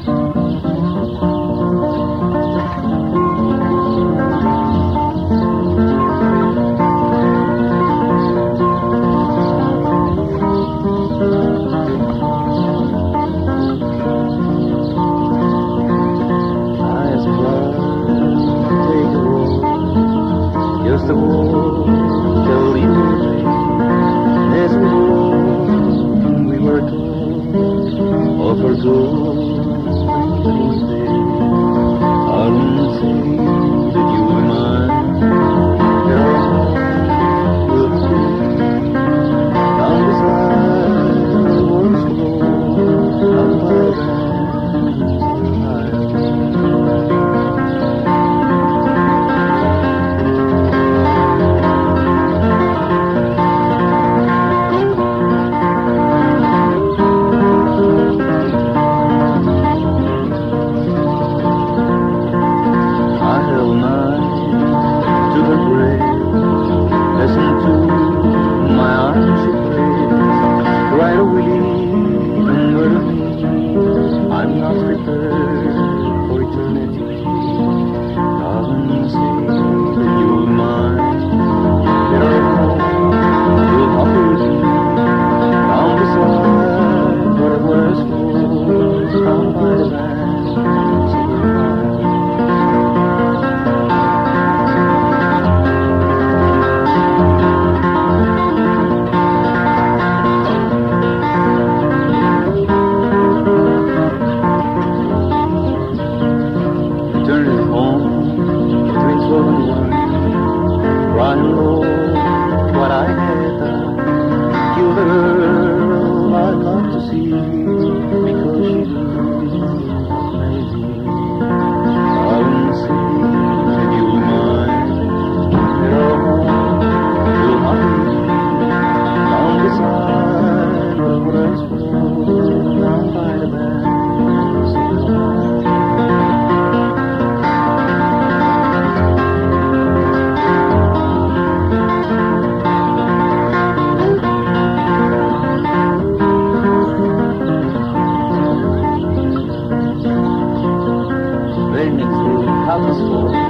Just a walk till you were late. As we walked, we were told of our golden days. I won't say that you were mine. There are more we'll see. Down beside the water's flow, down by the listen to my arms she plays, right away and murder me. I'm not prepared for eternity. Darling, say that you're mine. There are more you'll have to see. Down beside where the waters flow, down by the banks of the Rhine. Crying low, what I had done. You're the girl I'd love to see, because she's amazing. I won't say that you were mine. There are more you'll have to leave. Down beside where the waters flow, down by the banks of the Rhine. Next to Palace Hall.